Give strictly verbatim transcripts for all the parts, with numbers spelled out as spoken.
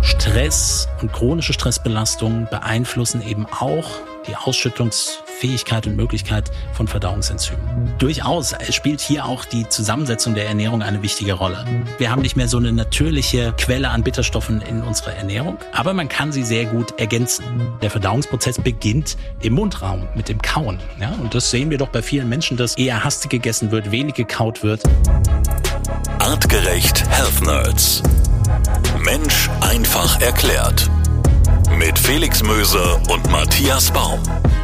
Stress und chronische Stressbelastungen beeinflussen eben auch die Ausschüttungsfähigkeit und Möglichkeit von Verdauungsenzymen. Durchaus spielt hier auch die Zusammensetzung der Ernährung eine wichtige Rolle. Wir haben nicht mehr so eine natürliche Quelle an Bitterstoffen in unserer Ernährung, aber man kann sie sehr gut ergänzen. Der Verdauungsprozess beginnt im Mundraum mit dem Kauen. Ja? Und das sehen wir doch bei vielen Menschen, dass eher hastig gegessen wird, wenig gekaut wird. Artgerecht Health Nerds. Mensch einfach erklärt. Mit Felix Möser und Matthias Baum.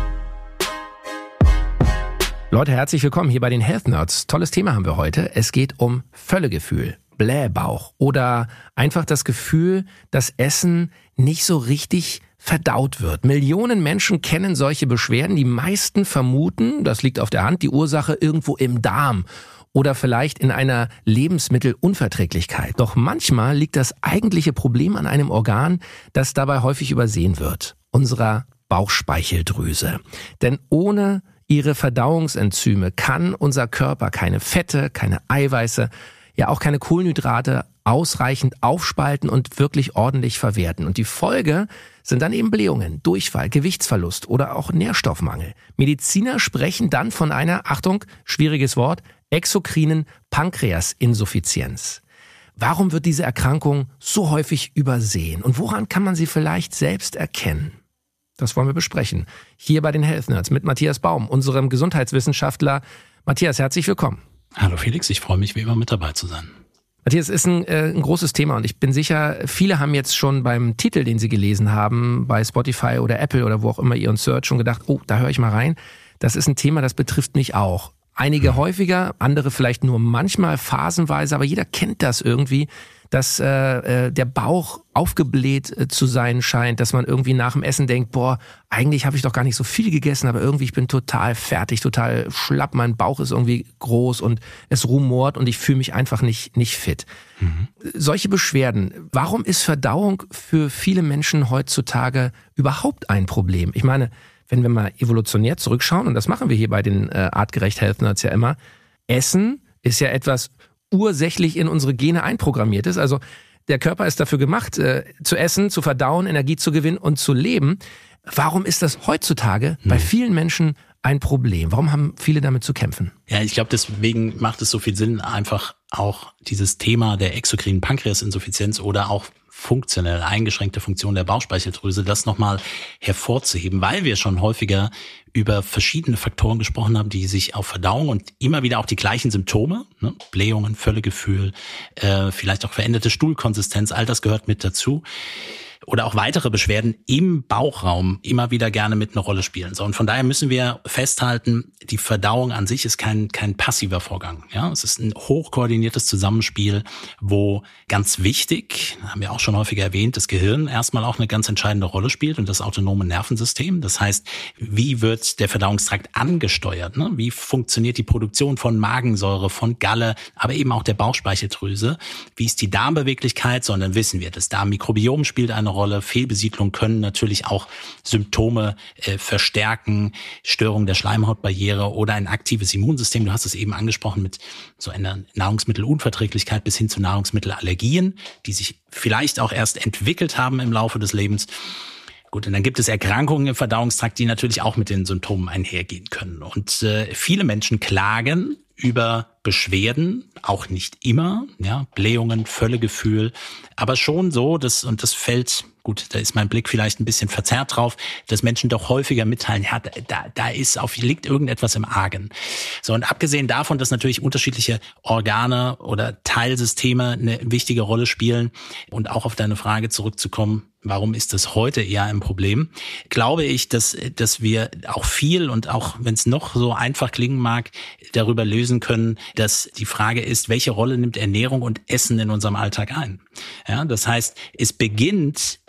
Leute, herzlich willkommen hier bei den Health Nerds. Tolles Thema haben wir heute. Es geht um Völlegefühl, Blähbauch oder einfach das Gefühl, dass Essen nicht so richtig verdaut wird. Millionen Menschen kennen solche Beschwerden. Die meisten vermuten, das liegt auf der Hand, die Ursache irgendwo im Darm oder vielleicht in einer Lebensmittelunverträglichkeit. Doch manchmal liegt das eigentliche Problem an einem Organ, das dabei häufig übersehen wird, unserer Bauchspeicheldrüse. Denn ohne ihre Verdauungsenzyme kann unser Körper keine Fette, keine Eiweiße, ja auch keine Kohlenhydrate ausreichend aufspalten und wirklich ordentlich verwerten. Und die Folge sind dann eben Blähungen, Durchfall, Gewichtsverlust oder auch Nährstoffmangel. Mediziner sprechen dann von einer, Achtung, schwieriges Wort, exokrinen Pankreasinsuffizienz. Warum wird diese Erkrankung so häufig übersehen? Und woran kann man sie vielleicht selbst erkennen? Das wollen wir besprechen. Hier bei den Health Nerds mit Matthias Baum, unserem Gesundheitswissenschaftler. Matthias, herzlich willkommen. Hallo Felix, ich freue mich wie immer mit dabei zu sein. Matthias, es ist ein, äh, ein großes Thema und ich bin sicher, viele haben jetzt schon beim Titel, den sie gelesen haben, bei Spotify oder Apple oder wo auch immer ihr uns searcht, schon gedacht, oh, da höre ich mal rein. Das ist ein Thema, das betrifft mich auch. Einige häufiger, andere vielleicht nur manchmal phasenweise, aber jeder kennt das irgendwie, dass äh, der Bauch aufgebläht äh, zu sein scheint, dass man irgendwie nach dem Essen denkt, boah, eigentlich habe ich doch gar nicht so viel gegessen, aber irgendwie ich bin total fertig, total schlapp, mein Bauch ist irgendwie groß und es rumort und ich fühle mich einfach nicht nicht fit. Mhm. Solche Beschwerden, warum ist Verdauung für viele Menschen heutzutage überhaupt ein Problem? Ich meine, wenn wir mal evolutionär zurückschauen, und das machen wir hier bei den äh, Artgerecht Health Nerds ja immer, Essen ist ja etwas ursächlich in unsere Gene einprogrammiert ist. Also der Körper ist dafür gemacht, äh, zu essen, zu verdauen, Energie zu gewinnen und zu leben. Warum ist das heutzutage hm. bei vielen Menschen ein Problem? Warum haben viele damit zu kämpfen? Ja, ich glaube, deswegen macht es so viel Sinn, einfach auch dieses Thema der exokrinen Pankreasinsuffizienz oder auch funktionell eingeschränkte Funktion der Bauchspeicheldrüse, das nochmal hervorzuheben, weil wir schon häufiger über verschiedene Faktoren gesprochen haben, die sich auf Verdauung und immer wieder auch die gleichen Symptome, ne, Blähungen, Völlegefühl, äh, vielleicht auch veränderte Stuhlkonsistenz, all das gehört mit dazu. Oder auch weitere Beschwerden im Bauchraum immer wieder gerne mit einer Rolle spielen. So, und von daher müssen wir festhalten, die Verdauung an sich ist kein kein passiver Vorgang. Ja, es ist ein hochkoordiniertes Zusammenspiel, wo ganz wichtig, haben wir auch schon häufiger erwähnt, das Gehirn erstmal auch eine ganz entscheidende Rolle spielt und das autonome Nervensystem. Das heißt, wie wird der Verdauungstrakt angesteuert? Ne? Wie funktioniert die Produktion von Magensäure, von Galle, aber eben auch der Bauchspeicheldrüse? Wie ist die Darmbeweglichkeit? Sondern wissen wir, das Darmmikrobiom spielt eine Rolle. Fehlbesiedlung können natürlich auch Symptome äh, verstärken, Störung der Schleimhautbarriere oder ein aktives Immunsystem. Du hast es eben angesprochen mit so einer Nahrungsmittelunverträglichkeit bis hin zu Nahrungsmittelallergien, die sich vielleicht auch erst entwickelt haben im Laufe des Lebens. Gut, und dann gibt es Erkrankungen im Verdauungstrakt, die natürlich auch mit den Symptomen einhergehen können. Und äh, viele Menschen klagen über Beschwerden, auch nicht immer, ja, Blähungen, Völlegefühl, aber schon so, dass, und das fällt, gut, da ist mein Blick vielleicht ein bisschen verzerrt drauf, dass Menschen doch häufiger mitteilen, ja, da, da ist auf, liegt irgendetwas im Argen. So, und abgesehen davon, dass natürlich unterschiedliche Organe oder Teilsysteme eine wichtige Rolle spielen und auch auf deine Frage zurückzukommen, warum ist das heute eher ein Problem? Glaube ich, dass, dass wir auch viel und auch wenn es noch so einfach klingen mag, darüber lösen können, dass die Frage ist, welche Rolle nimmt Ernährung und Essen in unserem Alltag ein? Ja, das heißt, es beginnt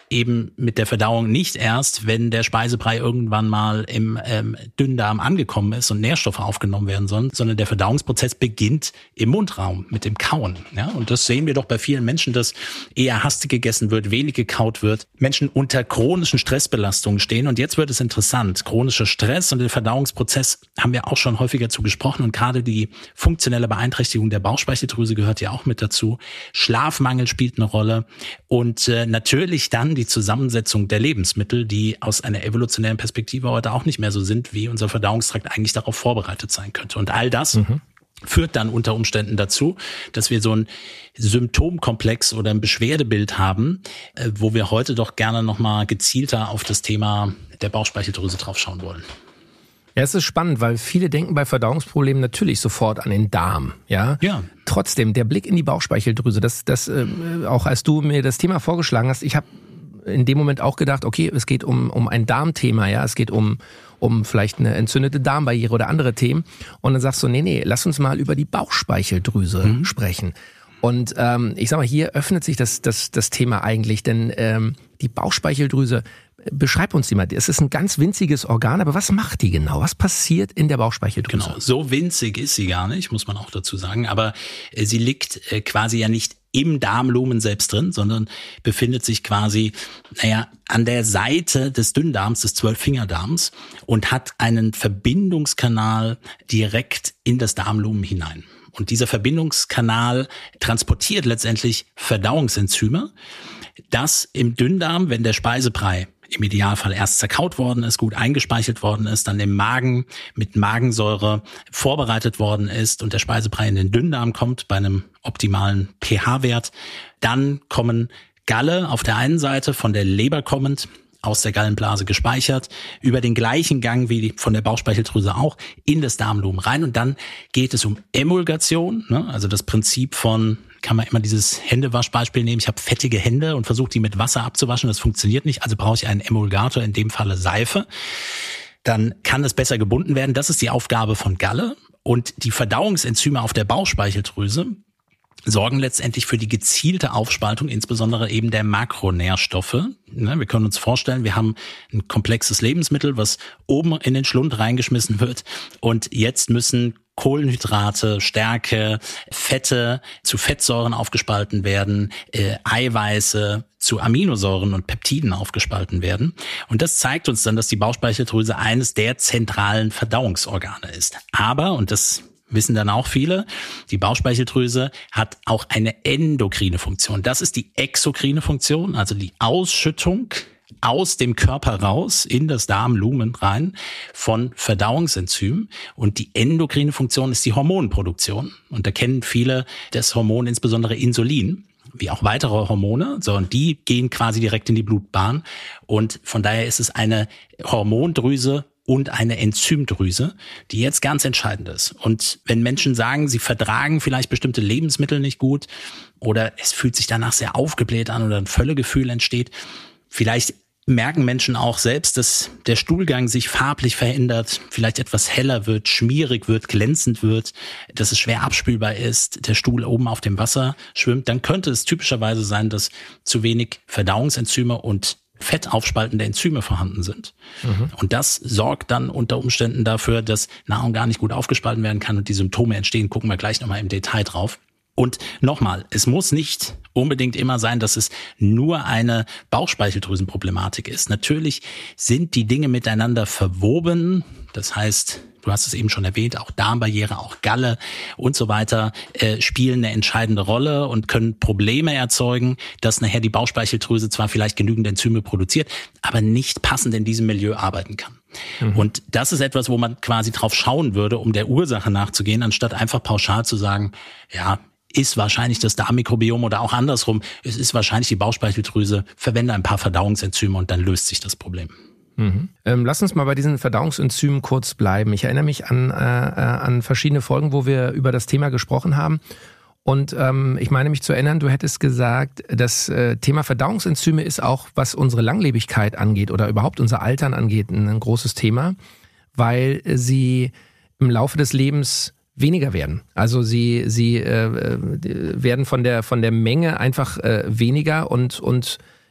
eben mit der Verdauung nicht erst, wenn der Speisebrei irgendwann mal im ähm, Dünndarm angekommen ist und Nährstoffe aufgenommen werden sollen, sondern der Verdauungsprozess beginnt im Mundraum mit dem Kauen. Ja? Und das sehen wir doch bei vielen Menschen, dass eher hastig gegessen wird, wenig gekaut wird, Menschen unter chronischen Stressbelastungen stehen. Und jetzt wird es interessant. Chronischer Stress und der Verdauungsprozess haben wir auch schon häufiger zu gesprochen. Und gerade die funktionelle Beeinträchtigung der Bauchspeicheldrüse gehört ja auch mit dazu. Schlafmangel spielt eine Rolle. Und äh, natürlich dann die Zusammensetzung der Lebensmittel, die aus einer evolutionären Perspektive heute auch nicht mehr so sind, wie unser Verdauungstrakt eigentlich darauf vorbereitet sein könnte. Und all das mhm. führt dann unter Umständen dazu, dass wir so ein Symptomkomplex oder ein Beschwerdebild haben, äh, wo wir heute doch gerne nochmal gezielter auf das Thema der Bauchspeicheldrüse draufschauen wollen. Ja, es ist spannend, weil viele denken bei Verdauungsproblemen natürlich sofort an den Darm, ja. Ja. Trotzdem, der Blick in die Bauchspeicheldrüse, das, das, äh, auch als du mir das Thema vorgeschlagen hast, ich habe in dem Moment auch gedacht, okay, es geht um, um ein Darmthema, ja, es geht um, um vielleicht eine entzündete Darmbarriere oder andere Themen. Und dann sagst du, nee, nee, lass uns mal über die Bauchspeicheldrüse mhm. sprechen. Und ähm, ich sag mal, hier öffnet sich das, das, das Thema eigentlich, denn ähm, die Bauchspeicheldrüse, beschreib uns die mal. Es ist ein ganz winziges Organ, aber was macht die genau? Was passiert in der Bauchspeicheldrüse? Genau, so winzig ist sie gar nicht, muss man auch dazu sagen. Aber äh, sie liegt äh, quasi ja nicht im Darmlumen selbst drin, sondern befindet sich quasi, naja, an der Seite des Dünndarms, des Zwölffingerdarms und hat einen Verbindungskanal direkt in das Darmlumen hinein. Und dieser Verbindungskanal transportiert letztendlich Verdauungsenzyme, das im Dünndarm, wenn der Speisebrei im Idealfall erst zerkaut worden ist, gut eingespeichelt worden ist, dann im Magen mit Magensäure vorbereitet worden ist und der Speisebrei in den Dünndarm kommt bei einem optimalen pH-Wert, dann kommen Galle auf der einen Seite von der Leber kommend, aus der Gallenblase gespeichert, über den gleichen Gang wie von der Bauchspeicheldrüse auch, in das Darmlumen rein. Und dann geht es um Emulgation, ne? Also das Prinzip von, kann man immer dieses Händewaschbeispiel nehmen, ich habe fettige Hände und versuche die mit Wasser abzuwaschen, das funktioniert nicht, also brauche ich einen Emulgator, in dem Falle Seife. Dann kann es besser gebunden werden, das ist die Aufgabe von Galle. Und die Verdauungsenzyme auf der Bauchspeicheldrüse sorgen letztendlich für die gezielte Aufspaltung, insbesondere eben der Makronährstoffe. Wir können uns vorstellen, wir haben ein komplexes Lebensmittel, was oben in den Schlund reingeschmissen wird und jetzt müssen Kohlenhydrate, Stärke, Fette zu Fettsäuren aufgespalten werden, äh, Eiweiße zu Aminosäuren und Peptiden aufgespalten werden. Und das zeigt uns dann, dass die Bauchspeicheldrüse eines der zentralen Verdauungsorgane ist. Aber, und das wissen dann auch viele, die Bauchspeicheldrüse hat auch eine endokrine Funktion. Das ist die exokrine Funktion, also die Ausschüttung aus dem Körper raus in das Darmlumen rein von Verdauungsenzymen. Und die endokrine Funktion ist die Hormonproduktion. Und da kennen viele das Hormon, insbesondere Insulin, wie auch weitere Hormone. So, und die gehen quasi direkt in die Blutbahn. Und von daher ist es eine Hormondrüse und eine Enzymdrüse, die jetzt ganz entscheidend ist. Und wenn Menschen sagen, sie vertragen vielleicht bestimmte Lebensmittel nicht gut oder es fühlt sich danach sehr aufgebläht an oder ein Völlegefühl entsteht, vielleicht merken Menschen auch selbst, dass der Stuhlgang sich farblich verändert, vielleicht etwas heller wird, schmierig wird, glänzend wird, dass es schwer abspülbar ist, der Stuhl oben auf dem Wasser schwimmt, dann könnte es typischerweise sein, dass zu wenig Verdauungsenzyme und fettaufspaltende Enzyme vorhanden sind. Mhm. Und das sorgt dann unter Umständen dafür, dass Nahrung gar nicht gut aufgespalten werden kann und die Symptome entstehen. Gucken wir gleich nochmal im Detail drauf. Und nochmal, es muss nicht unbedingt immer sein, dass es nur eine Bauchspeicheldrüsenproblematik ist. Natürlich sind die Dinge miteinander verwoben. Das heißt, du hast es eben schon erwähnt, auch Darmbarriere, auch Galle und so weiter äh, spielen eine entscheidende Rolle und können Probleme erzeugen, dass nachher die Bauchspeicheldrüse zwar vielleicht genügend Enzyme produziert, aber nicht passend in diesem Milieu arbeiten kann. Mhm. Und das ist etwas, wo man quasi drauf schauen würde, um der Ursache nachzugehen, anstatt einfach pauschal zu sagen, ja, ist wahrscheinlich das Darmmikrobiom oder auch andersrum, es ist wahrscheinlich die Bauchspeicheldrüse, verwende ein paar Verdauungsenzyme und dann löst sich das Problem. Mhm. Ähm, lass uns mal bei diesen Verdauungsenzymen kurz bleiben. Ich erinnere mich an, äh, an verschiedene Folgen, wo wir über das Thema gesprochen haben. Und ähm, ich meine mich zu erinnern, du hättest gesagt, das äh, Thema Verdauungsenzyme ist auch, was unsere Langlebigkeit angeht oder überhaupt unser Altern angeht, ein, ein großes Thema, weil sie im Laufe des Lebens weniger werden. Also sie sie äh, werden von der von der Menge einfach äh, weniger und und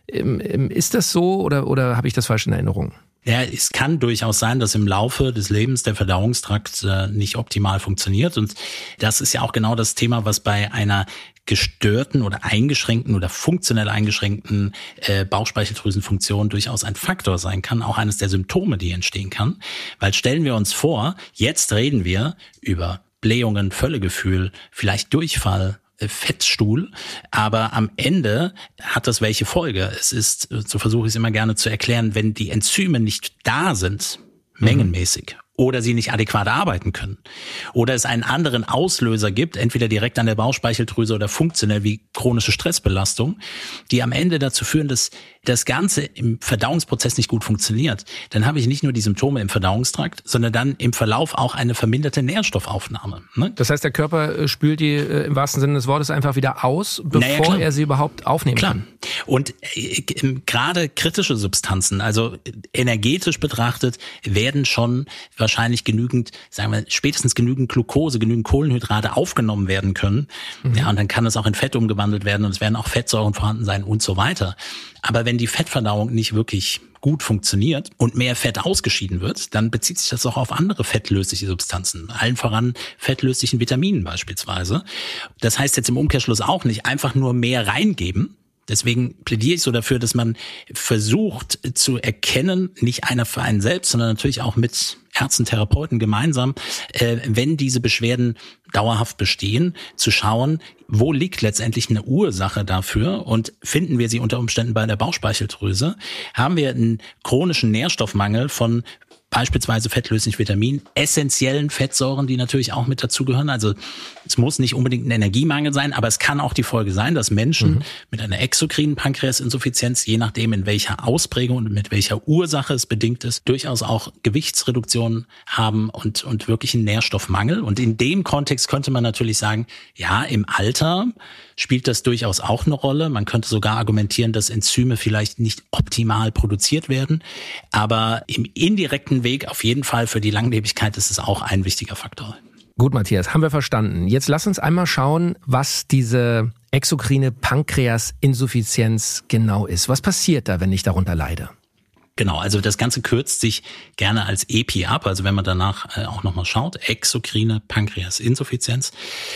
Ist das so oder, oder habe ich das falsch in Erinnerung? Ja, es kann durchaus sein, dass im Laufe des Lebens der Verdauungstrakt äh, nicht optimal funktioniert. Und das ist ja auch genau das Thema, was bei einer gestörten oder eingeschränkten oder funktionell eingeschränkten äh, Bauchspeicheldrüsenfunktion durchaus ein Faktor sein kann, auch eines der Symptome, die entstehen kann. Weil stellen wir uns vor, jetzt reden wir über Blähungen, Völlegefühl, vielleicht Durchfall, Fettstuhl, aber am Ende hat das welche Folge? Es ist, so versuche ich es immer gerne zu erklären, wenn die Enzyme nicht da sind, mengenmäßig, oder sie nicht adäquat arbeiten können, oder es einen anderen Auslöser gibt, entweder direkt an der Bauchspeicheldrüse oder funktionell wie chronische Stressbelastung, die am Ende dazu führen, dass das Ganze im Verdauungsprozess nicht gut funktioniert, dann habe ich nicht nur die Symptome im Verdauungstrakt, sondern dann im Verlauf auch eine verminderte Nährstoffaufnahme. Ne? Das heißt, der Körper spült die äh, im wahrsten Sinne des Wortes einfach wieder aus, bevor naja, er sie überhaupt aufnehmen klar. kann. Und äh, gerade kritische Substanzen, also energetisch betrachtet, werden schon wahrscheinlich genügend, sagen wir, spätestens genügend Glucose, genügend Kohlenhydrate aufgenommen werden können. Mhm. Ja, und dann kann es auch in Fett umgewandelt werden und es werden auch Fettsäuren vorhanden sein und so weiter. Aber wenn die Fettverdauung nicht wirklich gut funktioniert und mehr Fett ausgeschieden wird, dann bezieht sich das auch auf andere fettlösliche Substanzen, allen voran fettlöslichen Vitaminen beispielsweise. Das heißt jetzt im Umkehrschluss auch nicht einfach nur mehr reingeben. Deswegen plädiere ich so dafür, dass man versucht zu erkennen, nicht einer für einen selbst, sondern natürlich auch mit Ärzten, Therapeuten gemeinsam, äh, wenn diese Beschwerden dauerhaft bestehen, zu schauen, wo liegt letztendlich eine Ursache dafür und finden wir sie unter Umständen bei der Bauchspeicheldrüse, haben wir einen chronischen Nährstoffmangel von beispielsweise fettlöslichen Vitaminen, essentiellen Fettsäuren, die natürlich auch mit dazugehören. Also es muss nicht unbedingt ein Energiemangel sein, aber es kann auch die Folge sein, dass Menschen mhm. mit einer exokrinen Pankreasinsuffizienz, je nachdem in welcher Ausprägung und mit welcher Ursache es bedingt ist, durchaus auch Gewichtsreduktionen haben und, und wirklich einen Nährstoffmangel. Und in dem Kontext könnte man natürlich sagen, ja, im Alter spielt das durchaus auch eine Rolle. Man könnte sogar argumentieren, dass Enzyme vielleicht nicht optimal produziert werden. Aber im indirekten Weg auf jeden Fall für die Langlebigkeit ist es auch ein wichtiger Faktor. Gut, Matthias, haben wir verstanden. Jetzt lass uns einmal schauen, was diese exokrine Pankreasinsuffizienz genau ist. Was passiert da, wenn ich darunter leide? Genau, also das Ganze kürzt sich gerne als E P I ab, also wenn man danach äh, auch nochmal schaut, exokrine Pankreasinsuffizienz.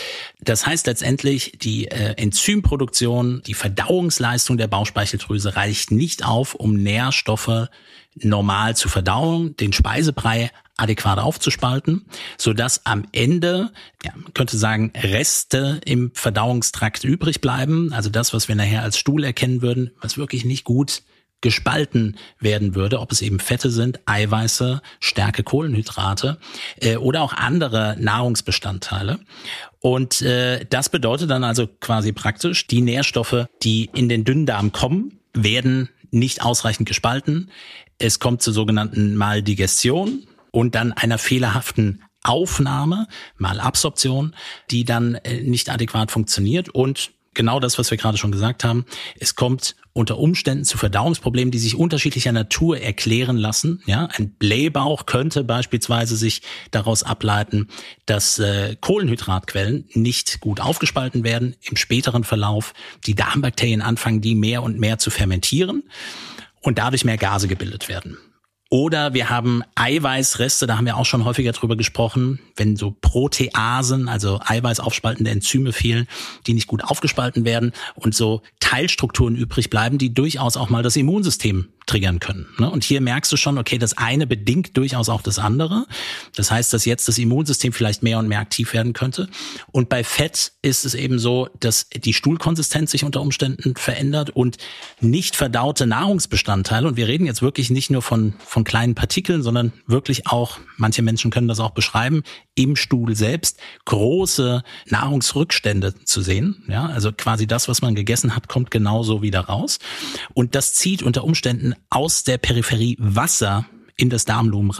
Das heißt letztendlich, die äh, Enzymproduktion, die Verdauungsleistung der Bauchspeicheldrüse reicht nicht auf, um Nährstoffe normal zu verdauen, den Speisebrei adäquat aufzuspalten, sodass am Ende, ja, man könnte sagen, Reste im Verdauungstrakt übrig bleiben, also das, was wir nachher als Stuhl erkennen würden, was wirklich nicht gut gespalten werden würde, ob es eben Fette sind, Eiweiße, Stärke, Kohlenhydrate äh, oder auch andere Nahrungsbestandteile. Und äh, das bedeutet dann also quasi praktisch, die Nährstoffe, die in den Dünndarm kommen, werden nicht ausreichend gespalten. Es kommt zur sogenannten Maldigestion und dann einer fehlerhaften Aufnahme, Malabsorption, die dann äh, nicht adäquat funktioniert. Und genau das, was wir gerade schon gesagt haben, es kommt unter Umständen zu Verdauungsproblemen, die sich unterschiedlicher Natur erklären lassen. Ja, ein Blähbauch könnte beispielsweise sich daraus ableiten, dass äh, Kohlenhydratquellen nicht gut aufgespalten werden. Im späteren Verlauf die Darmbakterien anfangen, die mehr und mehr zu fermentieren und dadurch mehr Gase gebildet werden. Oder wir haben Eiweißreste, da haben wir auch schon häufiger drüber gesprochen, wenn so Proteasen, also eiweißaufspaltende Enzyme fehlen, die nicht gut aufgespalten werden und so Teilstrukturen übrig bleiben, die durchaus auch mal das Immunsystem triggern können. Und hier merkst du schon, okay, das eine bedingt durchaus auch das andere. Das heißt, dass jetzt das Immunsystem vielleicht mehr und mehr aktiv werden könnte. Und bei Fett ist es eben so, dass die Stuhlkonsistenz sich unter Umständen verändert und nicht verdaute Nahrungsbestandteile, und wir reden jetzt wirklich nicht nur von, von kleinen Partikeln, sondern wirklich auch, manche Menschen können das auch beschreiben, im Stuhl selbst große Nahrungsrückstände zu sehen. Ja, also quasi das, was man gegessen hat, kommt genauso wieder raus. Und das zieht unter Umständen aus der Peripherie Wasser in das Darmlumen rein.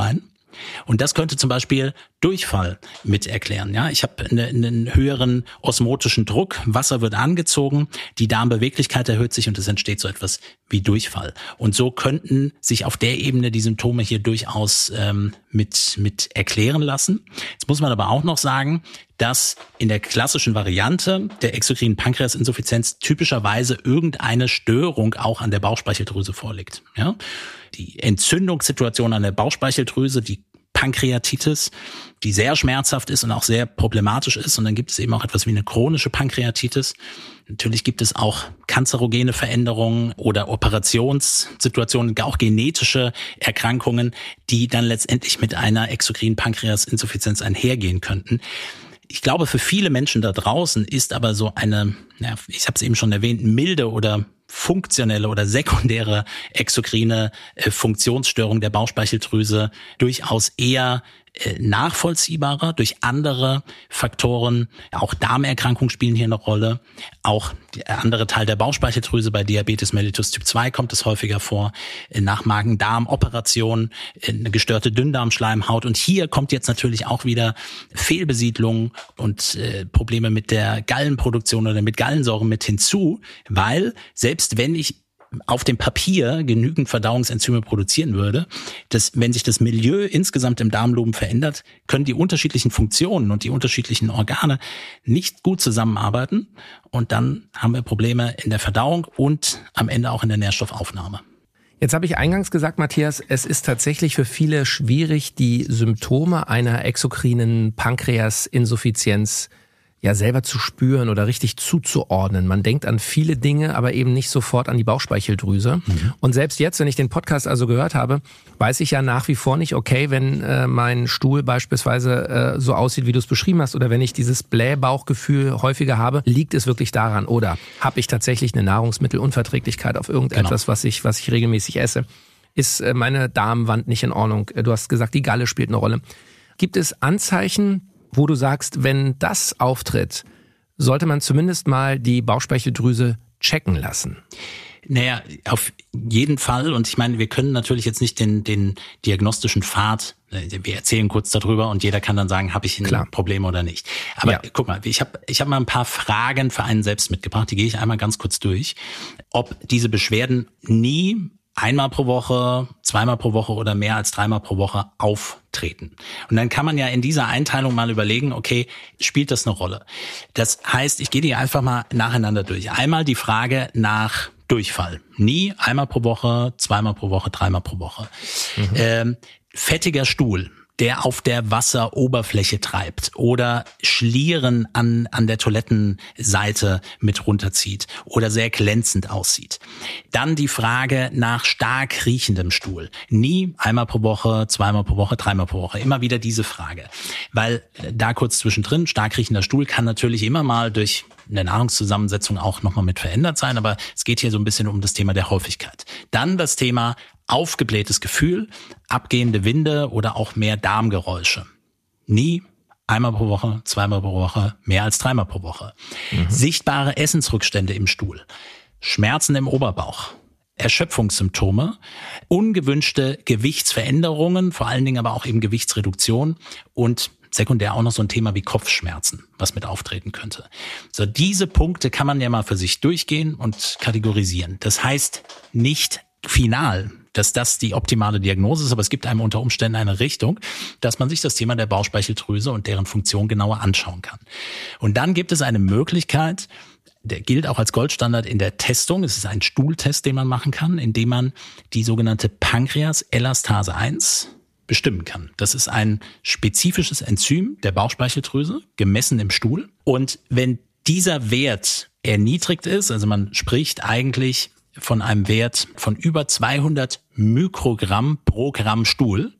Und das könnte zum Beispiel Durchfall mit erklären. Ja, ich habe eine, einen höheren osmotischen Druck, Wasser wird angezogen, die Darmbeweglichkeit erhöht sich und es entsteht so etwas wie Durchfall. Und so könnten sich auf der Ebene die Symptome hier durchaus ähm, mit mit erklären lassen. Jetzt muss man aber auch noch sagen, dass in der klassischen Variante der exokrinen Pankreasinsuffizienz typischerweise irgendeine Störung auch an der Bauchspeicheldrüse vorliegt. Ja? Die Entzündungssituation an der Bauchspeicheldrüse, die Pankreatitis, die sehr schmerzhaft ist und auch sehr problematisch ist. Und dann gibt es eben auch etwas wie eine chronische Pankreatitis. Natürlich gibt es auch kanzerogene Veränderungen oder Operationssituationen, auch genetische Erkrankungen, die dann letztendlich mit einer exokrinen Pankreasinsuffizienz einhergehen könnten. Ich glaube, für viele Menschen da draußen ist aber so eine, ja, ich habe es eben schon erwähnt, milde oder funktionelle oder sekundäre exokrine äh, Funktionsstörung der Bauchspeicheldrüse durchaus eher äh, nachvollziehbarer durch andere Faktoren. Auch Darmerkrankungen spielen hier eine Rolle. Auch der andere Teil der Bauchspeicheldrüse, bei Diabetes mellitus Typ zwei kommt es häufiger vor, äh, nach Magen-Darm-Operationen, äh, eine gestörte Dünndarmschleimhaut. Und hier kommt jetzt natürlich auch wieder Fehlbesiedlung und äh, Probleme mit der Gallenproduktion oder mit Gallensäure mit hinzu, weil selbst Selbst wenn ich auf dem Papier genügend Verdauungsenzyme produzieren würde, dass, wenn sich das Milieu insgesamt im Darmlumen verändert, können die unterschiedlichen Funktionen und die unterschiedlichen Organe nicht gut zusammenarbeiten. Und dann haben wir Probleme in der Verdauung und am Ende auch in der Nährstoffaufnahme. Jetzt habe ich eingangs gesagt, Matthias, es ist tatsächlich für viele schwierig, die Symptome einer exokrinen Pankreasinsuffizienz ja selber zu spüren oder richtig zuzuordnen. Man denkt an viele Dinge, aber eben nicht sofort an die Bauchspeicheldrüse. Mhm. Und selbst jetzt, wenn ich den Podcast also gehört habe, weiß ich ja nach wie vor nicht, okay, wenn äh, mein Stuhl beispielsweise äh, so aussieht, wie du es beschrieben hast, oder wenn ich dieses Blähbauchgefühl häufiger habe, liegt es wirklich daran? Oder habe ich tatsächlich eine Nahrungsmittelunverträglichkeit auf irgendetwas, genau. was ich was ich regelmäßig esse? Ist äh, meine Darmwand nicht in Ordnung? Du hast gesagt, die Galle spielt eine Rolle. Gibt es Anzeichen, wo du sagst, wenn das auftritt, sollte man zumindest mal die Bauchspeicheldrüse checken lassen? Naja, auf jeden Fall. Und ich meine, wir können natürlich jetzt nicht den, den diagnostischen Pfad, wir erzählen kurz darüber und jeder kann dann sagen, habe ich ein Klar. Problem oder nicht. Aber ja. guck mal, ich habe ich hab mal ein paar Fragen für einen selbst mitgebracht, die gehe ich einmal ganz kurz durch. Ob diese Beschwerden nie einmal pro Woche, zweimal pro Woche oder mehr als dreimal pro Woche auftreten. Und dann kann man ja in dieser Einteilung mal überlegen, okay, spielt das eine Rolle? Das heißt, ich gehe die einfach mal nacheinander durch. Einmal die Frage nach Durchfall. Nie einmal pro Woche, zweimal pro Woche, dreimal pro Woche. Mhm. Ähm, fettiger Stuhl, der auf der Wasseroberfläche treibt oder Schlieren an an der Toilettenseite mit runterzieht oder sehr glänzend aussieht. Dann die Frage nach stark riechendem Stuhl. Nie einmal pro Woche, zweimal pro Woche, dreimal pro Woche. Immer wieder diese Frage. Weil da kurz zwischendrin, stark riechender Stuhl kann natürlich immer mal durch eine Nahrungszusammensetzung auch nochmal mit verändert sein, aber es geht hier so ein bisschen um das Thema der Häufigkeit. Dann das Thema aufgeblähtes Gefühl, abgehende Winde oder auch mehr Darmgeräusche. Nie einmal pro Woche, zweimal pro Woche, mehr als dreimal pro Woche. Mhm. Sichtbare Essensrückstände im Stuhl, Schmerzen im Oberbauch, Erschöpfungssymptome, ungewünschte Gewichtsveränderungen, vor allen Dingen aber auch eben Gewichtsreduktion und sekundär auch noch so ein Thema wie Kopfschmerzen, was mit auftreten könnte. So, diese Punkte kann man ja mal für sich durchgehen und kategorisieren. Das heißt nicht final, dass das die optimale Diagnose ist, aber es gibt einem unter Umständen eine Richtung, dass man sich das Thema der Bauchspeicheldrüse und deren Funktion genauer anschauen kann. Und dann gibt es eine Möglichkeit, der gilt auch als Goldstandard in der Testung. Es ist ein Stuhltest, den man machen kann, indem man die sogenannte Pankreas-Elastase eins bestimmen kann. Das ist ein spezifisches Enzym der Bauchspeicheldrüse, gemessen im Stuhl. Und wenn dieser Wert erniedrigt ist, also man spricht eigentlich von einem Wert von über zweihundert Mikrogramm pro Gramm Stuhl,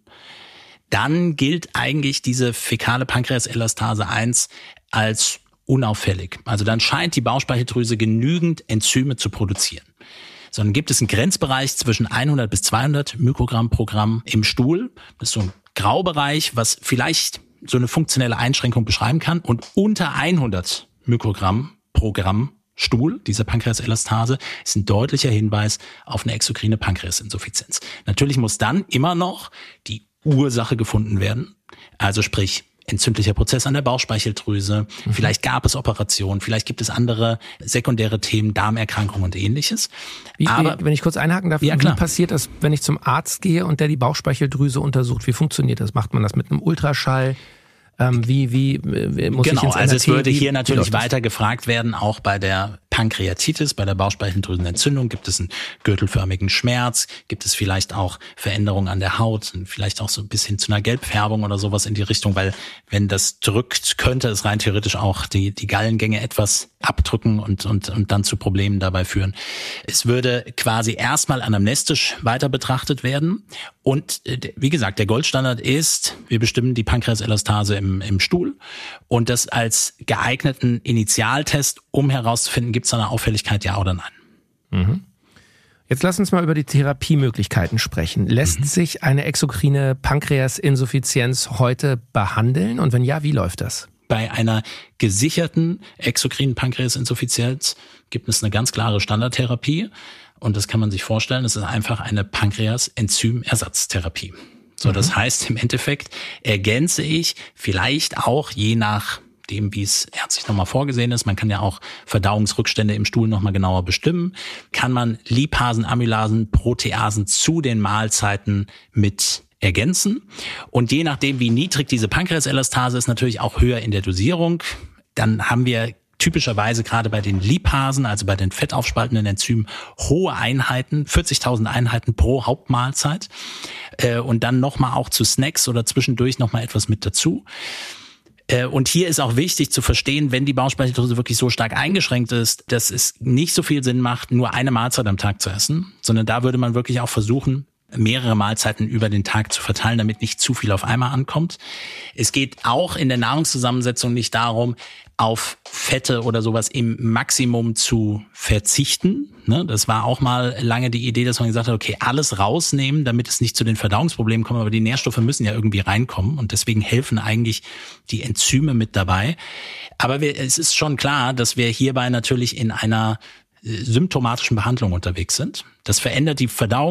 dann gilt eigentlich diese fäkale Pankreas-Elastase eins als unauffällig. Also dann scheint die Bauchspeicheldrüse genügend Enzyme zu produzieren. Sondern gibt es einen Grenzbereich zwischen hundert bis zweihundert Mikrogramm pro Gramm im Stuhl. Das ist so ein Graubereich, was vielleicht so eine funktionelle Einschränkung beschreiben kann. Und unter hundert Mikrogramm pro Gramm Stuhl, diese Pankreas-Elastase, ist ein deutlicher Hinweis auf eine exokrine Pankreasinsuffizienz. Natürlich muss dann immer noch die Ursache gefunden werden. Also sprich, entzündlicher Prozess an der Bauchspeicheldrüse, mhm. vielleicht gab es Operationen, vielleicht gibt es andere sekundäre Themen, Darmerkrankungen und ähnliches. Wie, Aber wenn ich kurz einhaken darf, ja, wie passiert das, wenn ich zum Arzt gehe und der die Bauchspeicheldrüse untersucht? Wie funktioniert das? Macht man das mit einem Ultraschall? Ähm, wie, wie, wie muss genau, ich ins also es würde hier wie, natürlich wie weiter gefragt werden, auch bei der Pankreatitis, bei der Bauchspeicheldrüsenentzündung, gibt es einen gürtelförmigen Schmerz, gibt es vielleicht auch Veränderungen an der Haut, vielleicht auch so ein bisschen zu einer Gelbfärbung oder sowas in die Richtung, weil wenn das drückt, könnte es rein theoretisch auch die, die Gallengänge etwas abdrücken und, und, und dann zu Problemen dabei führen. Es würde quasi erstmal anamnestisch weiter betrachtet werden und wie gesagt, der Goldstandard ist, wir bestimmen die Pankreaselastase im, im Stuhl und das als geeigneten Initialtest, um herauszufinden, gibt es eine Auffälligkeit, ja oder nein. Mhm. Jetzt lass uns mal über die Therapiemöglichkeiten sprechen. Lässt mhm. sich eine exokrine Pankreasinsuffizienz heute behandeln? Und wenn ja, wie läuft das? Bei einer gesicherten exokrinen Pankreasinsuffizienz gibt es eine ganz klare Standardtherapie. Und das kann man sich vorstellen, das ist einfach eine Pankreas-Enzymersatztherapie. So, mhm. das heißt, im Endeffekt ergänze ich vielleicht auch je nach dem, wie es ärztlich nochmal vorgesehen ist. Man kann ja auch Verdauungsrückstände im Stuhl nochmal genauer bestimmen. Kann man Lipasen, Amylasen, Proteasen zu den Mahlzeiten mit ergänzen. Und je nachdem, wie niedrig diese Pankreaselastase ist, natürlich auch höher in der Dosierung. Dann haben wir typischerweise gerade bei den Lipasen, also bei den fettaufspaltenden Enzymen, hohe Einheiten, vierzigtausend Einheiten pro Hauptmahlzeit. Und dann nochmal auch zu Snacks oder zwischendurch nochmal etwas mit dazu. Und hier ist auch wichtig zu verstehen, wenn die Bauchspeicheldrüse wirklich so stark eingeschränkt ist, dass es nicht so viel Sinn macht, nur eine Mahlzeit am Tag zu essen, sondern da würde man wirklich auch versuchen, mehrere Mahlzeiten über den Tag zu verteilen, damit nicht zu viel auf einmal ankommt. Es geht auch in der Nahrungszusammensetzung nicht darum, auf Fette oder sowas im Maximum zu verzichten. Das war auch mal lange die Idee, dass man gesagt hat, okay, alles rausnehmen, damit es nicht zu den Verdauungsproblemen kommt, aber die Nährstoffe müssen ja irgendwie reinkommen und deswegen helfen eigentlich die Enzyme mit dabei. Aber wir, es ist schon klar, dass wir hierbei natürlich in einer symptomatischen Behandlung unterwegs sind. Das verändert die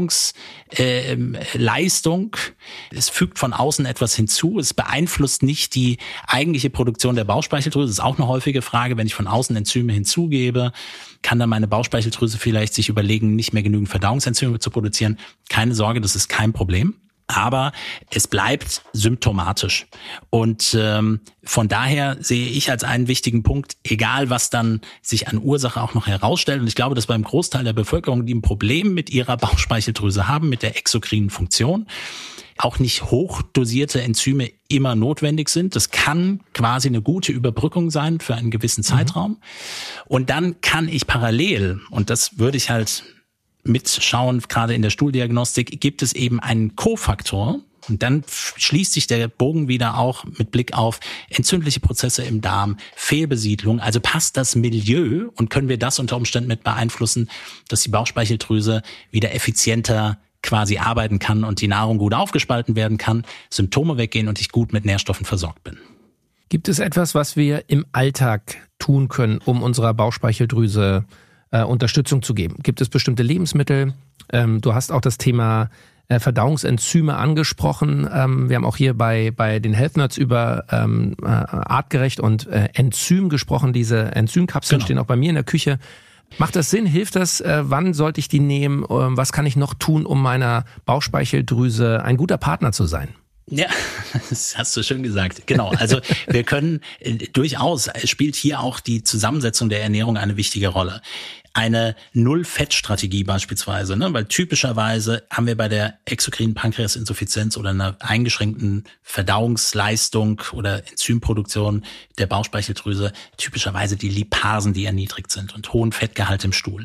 Verdauungsleistung. Äh, es fügt von außen etwas hinzu. Es beeinflusst nicht die eigentliche Produktion der Bauchspeicheldrüse. Das ist auch eine häufige Frage. Wenn ich von außen Enzyme hinzugebe, kann dann meine Bauchspeicheldrüse vielleicht sich überlegen, nicht mehr genügend Verdauungsenzyme zu produzieren. Keine Sorge, das ist kein Problem. Aber es bleibt symptomatisch. Und ähm, von daher sehe ich als einen wichtigen Punkt, egal was dann sich an Ursache auch noch herausstellt, und ich glaube, dass beim Großteil der Bevölkerung, die ein Problem mit ihrer Bauchspeicheldrüse haben, mit der exokrinen Funktion, auch nicht hochdosierte Enzyme immer notwendig sind. Das kann quasi eine gute Überbrückung sein für einen gewissen Zeitraum. Mhm. Und dann kann ich parallel, und das würde ich halt mitschauen, gerade in der Stuhldiagnostik, gibt es eben einen Kofaktor. Und dann schließt sich der Bogen wieder auch mit Blick auf entzündliche Prozesse im Darm, Fehlbesiedlung. Also passt das Milieu und können wir das unter Umständen mit beeinflussen, dass die Bauchspeicheldrüse wieder effizienter quasi arbeiten kann und die Nahrung gut aufgespalten werden kann, Symptome weggehen und ich gut mit Nährstoffen versorgt bin. Gibt es etwas, was wir im Alltag tun können, um unserer Bauchspeicheldrüse Äh, Unterstützung zu geben? Gibt es bestimmte Lebensmittel? Ähm, du hast auch das Thema äh, Verdauungsenzyme angesprochen. Ähm, wir haben auch hier bei bei den Health Nerds über ähm, äh, artgerecht und äh, Enzym gesprochen. Diese Enzymkapseln genau. stehen auch bei mir in der Küche. Macht das Sinn? Hilft das? Äh, wann sollte ich die nehmen? Ähm, was kann ich noch tun, um meiner Bauchspeicheldrüse ein guter Partner zu sein? Ja, das hast du schön gesagt. Genau, also wir können äh, durchaus, spielt hier auch die Zusammensetzung der Ernährung eine wichtige Rolle. Eine Null-Fett-Strategie beispielsweise, ne? Weil typischerweise haben wir bei der exokrinen Pankreasinsuffizienz oder einer eingeschränkten Verdauungsleistung oder Enzymproduktion der Bauchspeicheldrüse typischerweise die Lipasen, die erniedrigt sind und hohen Fettgehalt im Stuhl.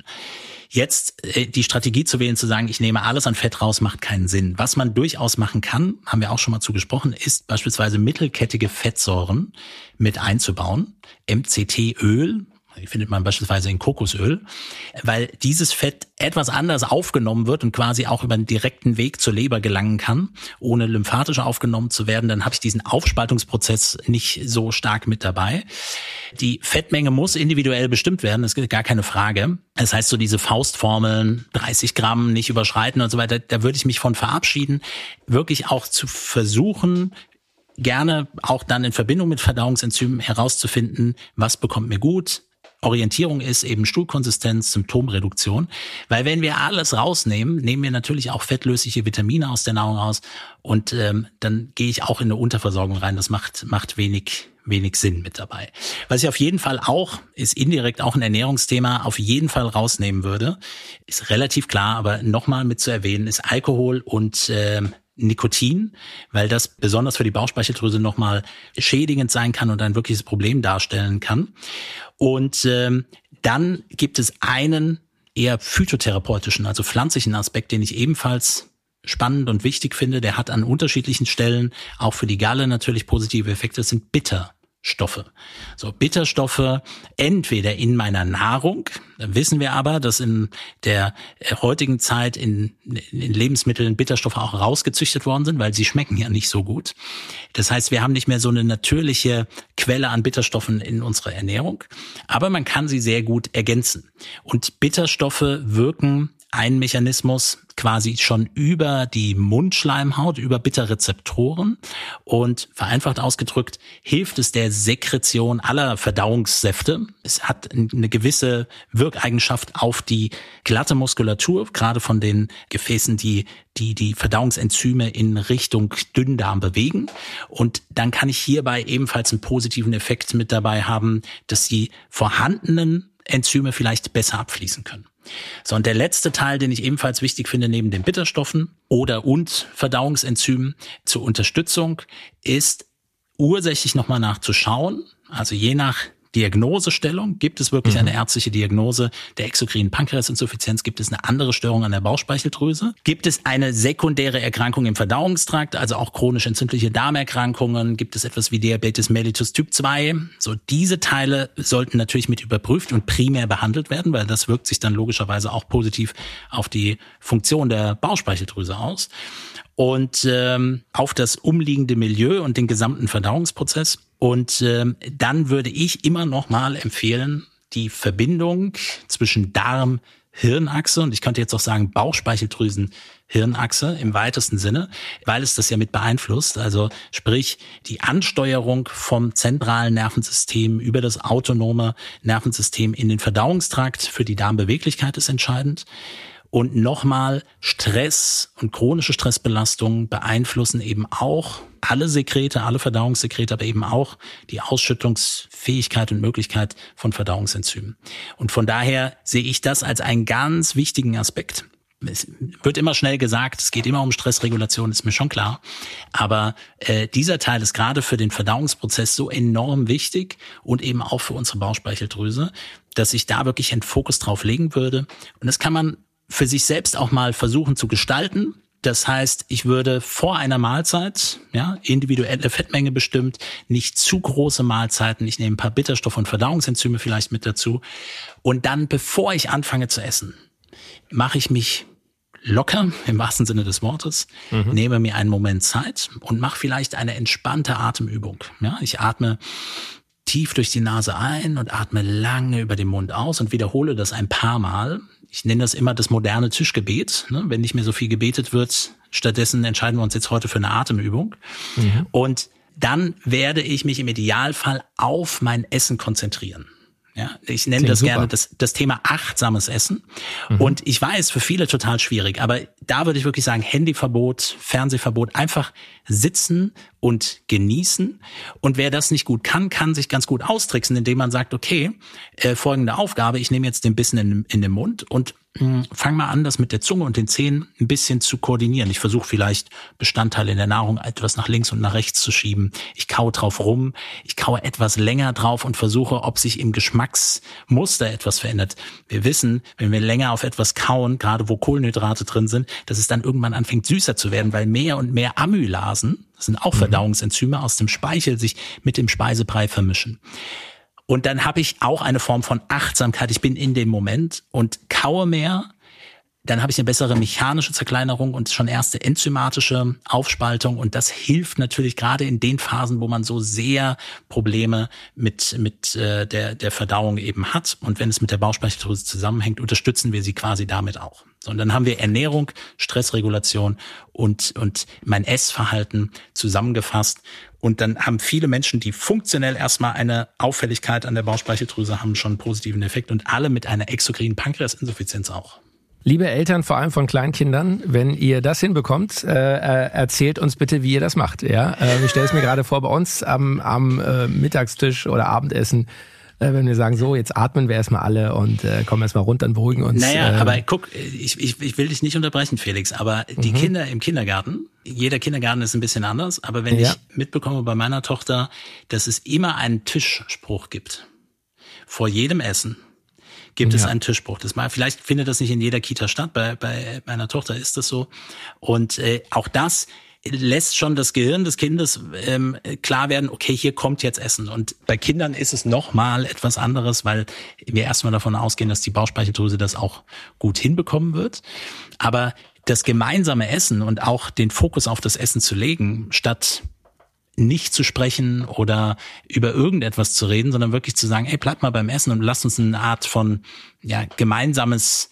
Jetzt äh, die Strategie zu wählen, zu sagen, ich nehme alles an Fett raus, macht keinen Sinn. Was man durchaus machen kann, haben wir auch schon mal zugesprochen, ist beispielsweise mittelkettige Fettsäuren mit einzubauen. M C T-Öl Die findet man beispielsweise in Kokosöl, weil dieses Fett etwas anders aufgenommen wird und quasi auch über einen direkten Weg zur Leber gelangen kann, ohne lymphatisch aufgenommen zu werden. Dann habe ich diesen Aufspaltungsprozess nicht so stark mit dabei. Die Fettmenge muss individuell bestimmt werden, das ist gar keine Frage. Das heißt, so diese Faustformeln, dreißig Gramm nicht überschreiten und so weiter, da würde ich mich von verabschieden. Wirklich auch zu versuchen, gerne auch dann in Verbindung mit Verdauungsenzymen herauszufinden, was bekommt mir gut. Orientierung ist eben Stuhlkonsistenz, Symptomreduktion, weil wenn wir alles rausnehmen, nehmen wir natürlich auch fettlösliche Vitamine aus der Nahrung raus und ähm, dann gehe ich auch in eine Unterversorgung rein. Das macht macht wenig wenig Sinn mit dabei. Was ich auf jeden Fall auch, ist indirekt auch ein Ernährungsthema, auf jeden Fall rausnehmen würde, ist relativ klar, aber nochmal mit zu erwähnen, ist Alkohol und ähm, Nikotin, weil das besonders für die Bauchspeicheldrüse nochmal schädigend sein kann und ein wirkliches Problem darstellen kann. Und ähm, dann gibt es einen eher phytotherapeutischen, also pflanzlichen Aspekt, den ich ebenfalls spannend und wichtig finde. Der hat an unterschiedlichen Stellen auch für die Galle natürlich positive Effekte. Das sind Bitterstoffe. So, Bitterstoffe entweder in meiner Nahrung, da wissen wir aber, dass in der heutigen Zeit in, in Lebensmitteln Bitterstoffe auch rausgezüchtet worden sind, weil sie schmecken ja nicht so gut. Das heißt, wir haben nicht mehr so eine natürliche Quelle an Bitterstoffen in unserer Ernährung, aber man kann sie sehr gut ergänzen. Und Bitterstoffe wirken ein Mechanismus quasi schon über die Mundschleimhaut, über Bitterrezeptoren und vereinfacht ausgedrückt hilft es der Sekretion aller Verdauungssäfte. Es hat eine gewisse Wirkeigenschaft auf die glatte Muskulatur, gerade von den Gefäßen, die die die Verdauungsenzyme in Richtung Dünndarm bewegen. Und dann kann ich hierbei ebenfalls einen positiven Effekt mit dabei haben, dass die vorhandenen Enzyme vielleicht besser abfließen können. So, und der letzte Teil, den ich ebenfalls wichtig finde, neben den Bitterstoffen oder und Verdauungsenzymen zur Unterstützung, ist ursächlich nochmal nachzuschauen, also je nach Diagnosestellung, gibt es wirklich mhm. eine ärztliche Diagnose der exokrinen Pankreasinsuffizienz, gibt es eine andere Störung an der Bauchspeicheldrüse, gibt es eine sekundäre Erkrankung im Verdauungstrakt, also auch chronisch entzündliche Darmerkrankungen, gibt es etwas wie Diabetes mellitus Typ zwei, so diese Teile sollten natürlich mit überprüft und primär behandelt werden, weil das wirkt sich dann logischerweise auch positiv auf die Funktion der Bauchspeicheldrüse aus und ähm, auf das umliegende Milieu und den gesamten Verdauungsprozess. Und ähm, dann würde ich immer noch mal empfehlen, die Verbindung zwischen Darm-Hirnachse und ich könnte jetzt auch sagen Bauchspeicheldrüsen-Hirnachse im weitesten Sinne, weil es das ja mit beeinflusst. Also sprich die Ansteuerung vom zentralen Nervensystem über das autonome Nervensystem in den Verdauungstrakt für die Darmbeweglichkeit ist entscheidend. Und nochmal, Stress und chronische Stressbelastungen beeinflussen eben auch alle Sekrete, alle Verdauungssekrete, aber eben auch die Ausschüttungsfähigkeit und Möglichkeit von Verdauungsenzymen. Und von daher sehe ich das als einen ganz wichtigen Aspekt. Es wird immer schnell gesagt, es geht immer um Stressregulation, ist mir schon klar. Aber äh, dieser Teil ist gerade für den Verdauungsprozess so enorm wichtig und eben auch für unsere Bauchspeicheldrüse, dass ich da wirklich einen Fokus drauf legen würde. Und das kann man für sich selbst auch mal versuchen zu gestalten. Das heißt, ich würde vor einer Mahlzeit, ja, individuelle Fettmenge bestimmt, nicht zu große Mahlzeiten, ich nehme ein paar Bitterstoffe und Verdauungsenzyme vielleicht mit dazu. Und dann, bevor ich anfange zu essen, mache ich mich locker, im wahrsten Sinne des Wortes, mhm. nehme mir einen Moment Zeit und mache vielleicht eine entspannte Atemübung. Ja, ich atme tief durch die Nase ein und atme lange über den Mund aus und wiederhole das ein paar Mal. Ich nenne das immer das moderne Tischgebet. Ne? Wenn nicht mehr so viel gebetet wird, stattdessen entscheiden wir uns jetzt heute für eine Atemübung. Mhm. Und dann werde ich mich im Idealfall auf mein Essen konzentrieren. Ja, ich nenne Klingt das super. gerne das, das Thema achtsames Essen. Mhm. Und ich weiß, für viele total schwierig, aber da würde ich wirklich sagen, Handyverbot, Fernsehverbot, einfach sitzen und genießen. Und wer das nicht gut kann, kann sich ganz gut austricksen, indem man sagt, okay, äh, folgende Aufgabe, ich nehme jetzt den Bissen in, in den Mund und mh, fang mal an, das mit der Zunge und den Zähnen ein bisschen zu koordinieren. Ich versuche vielleicht Bestandteile in der Nahrung etwas nach links und nach rechts zu schieben. Ich kaue drauf rum, ich kaue etwas länger drauf und versuche, ob sich im Geschmacksmuster etwas verändert. Wir wissen, wenn wir länger auf etwas kauen, gerade wo Kohlenhydrate drin sind, dass es dann irgendwann anfängt süßer zu werden, weil mehr und mehr Amylasen, das sind auch Verdauungsenzyme, aus dem Speichel sich mit dem Speisebrei vermischen. Und dann habe ich auch eine Form von Achtsamkeit. Ich bin in dem Moment und kaue mehr. Dann habe ich eine bessere mechanische Zerkleinerung und schon erste enzymatische Aufspaltung. Und das hilft natürlich gerade in den Phasen, wo man so sehr Probleme mit mit äh, der der Verdauung eben hat. Und wenn es mit der Bauchspeicheldrüse zusammenhängt, unterstützen wir sie quasi damit auch. So, und dann haben wir Ernährung, Stressregulation und und mein Essverhalten zusammengefasst. Und dann haben viele Menschen, die funktionell erstmal eine Auffälligkeit an der Bauchspeicheldrüse haben, schon einen positiven Effekt. Und alle mit einer exokrinen Pankreasinsuffizienz auch. Liebe Eltern, vor allem von Kleinkindern, wenn ihr das hinbekommt, äh, erzählt uns bitte, wie ihr das macht. Ja, äh, ich stelle es mir gerade vor bei uns am, am äh, Mittagstisch oder Abendessen, äh, wenn wir sagen, so, jetzt atmen wir erstmal alle und äh, kommen erstmal runter und beruhigen uns. Naja, äh, aber guck, ich, ich, ich will dich nicht unterbrechen, Felix, aber die mhm. Kinder im Kindergarten, jeder Kindergarten ist ein bisschen anders, aber wenn ja. ich mitbekomme bei meiner Tochter, dass es immer einen Tischspruch gibt, vor jedem Essen, gibt ja. es einen Tischspruch. Das mal, vielleicht findet das nicht in jeder Kita statt. Bei, bei meiner Tochter ist das so. Und äh, auch das lässt schon das Gehirn des Kindes ähm, klar werden, okay, hier kommt jetzt Essen. Und bei Kindern ist es nochmal etwas anderes, weil wir erstmal davon ausgehen, dass die Bauchspeicheldrüse das auch gut hinbekommen wird. Aber das gemeinsame Essen und auch den Fokus auf das Essen zu legen, statt nicht zu sprechen oder über irgendetwas zu reden, sondern wirklich zu sagen, ey, bleib mal beim Essen und lass uns eine Art von ja gemeinsames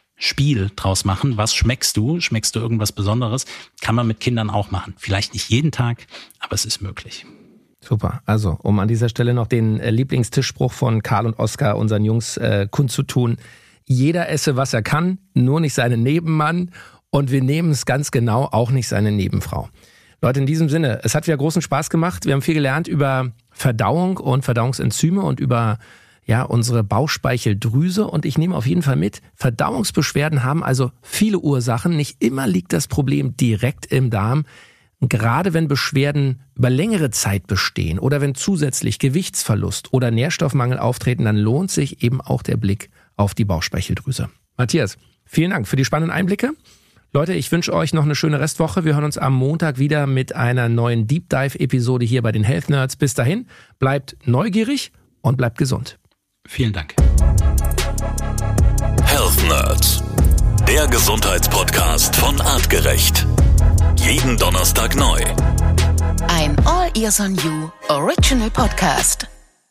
Spiel draus machen. Was schmeckst du? Schmeckst du irgendwas Besonderes? Kann man mit Kindern auch machen. Vielleicht nicht jeden Tag, aber es ist möglich. Super. Also, um an dieser Stelle noch den Lieblingstischspruch von Karl und Oskar, unseren Jungs, äh, kundzutun. Jeder esse, was er kann, nur nicht seinen Nebenmann. Und wir nehmen es ganz genau, auch nicht seine Nebenfrau. Leute, in diesem Sinne, es hat wieder großen Spaß gemacht. Wir haben viel gelernt über Verdauung und Verdauungsenzyme und über ja unsere Bauchspeicheldrüse. Und ich nehme auf jeden Fall mit, Verdauungsbeschwerden haben also viele Ursachen. Nicht immer liegt das Problem direkt im Darm. Gerade wenn Beschwerden über längere Zeit bestehen oder wenn zusätzlich Gewichtsverlust oder Nährstoffmangel auftreten, dann lohnt sich eben auch der Blick auf die Bauchspeicheldrüse. Matthias, vielen Dank für die spannenden Einblicke. Leute, ich wünsche euch noch eine schöne Restwoche. Wir hören uns am Montag wieder mit einer neuen Deep Dive-Episode hier bei den Health Nerds. Bis dahin, bleibt neugierig und bleibt gesund. Vielen Dank. Health Nerds, der Gesundheitspodcast von Artgerecht. Jeden Donnerstag neu. Ein All Ears on You Original Podcast.